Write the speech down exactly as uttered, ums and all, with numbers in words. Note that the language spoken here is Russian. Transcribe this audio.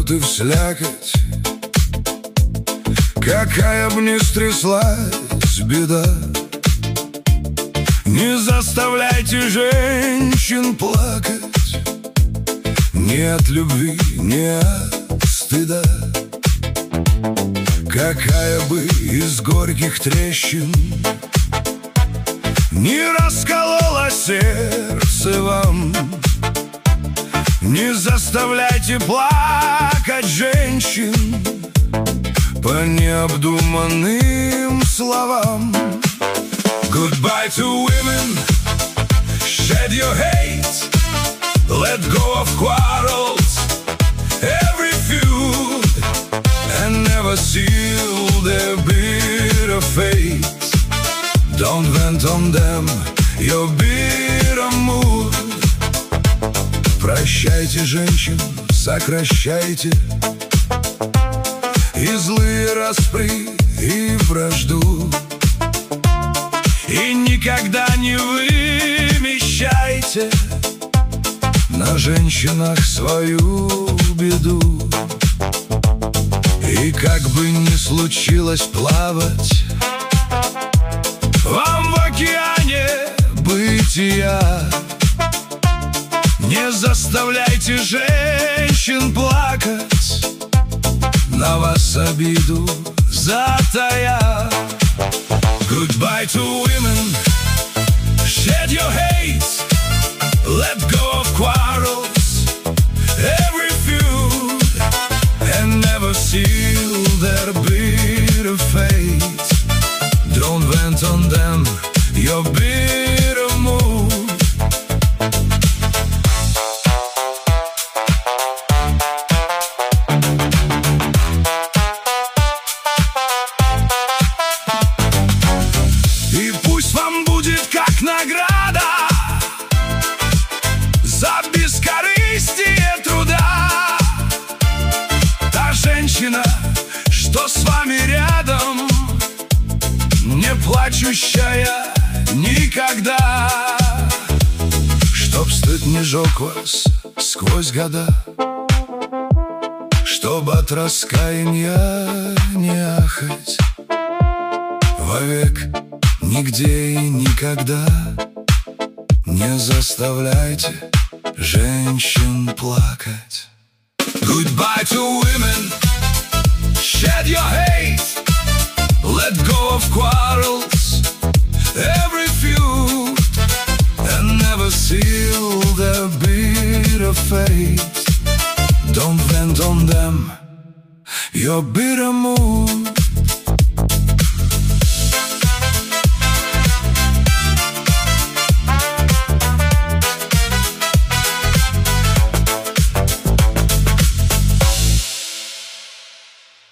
тут и вслякоть, какая б ни стряслась беда. Не заставляйте женщин плакать ни от любви, ни от стыда. Какая бы из горьких трещин не расколола сердце вам, не заставляйте плакать женщин по необдуманным словам. Goodbye to women, shed your hate, let go of quarrels, every feud, and never seal their bitter fate. Don't vent on them your bitter mood. Прощайте женщин, сокращайте и злые распри, и вражду. И никогда не вымещайте на женщинах свою беду. И как бы ни случилось плавать вам в океане бытия, не заставляйте женщин плакать, на вас обиду затая. Goodbye to women, shed your hate, let go of quarrels, every feud, and never seal their bitter fate. Don't vent on them your bitter mood. И пусть вам будет как награда за бескорыстие труда та женщина, что с вами рядом, не плачущая никогда, чтоб стыд не жег вас сквозь года, чтоб от раскаяния не ахать вовек, нигде и никогда. Не заставляйте женщин плакать. Goodbye to women, shed your hate, let go of quarrels, every feud, and never seal their bitter fate. Don't vent on them your bitter mood.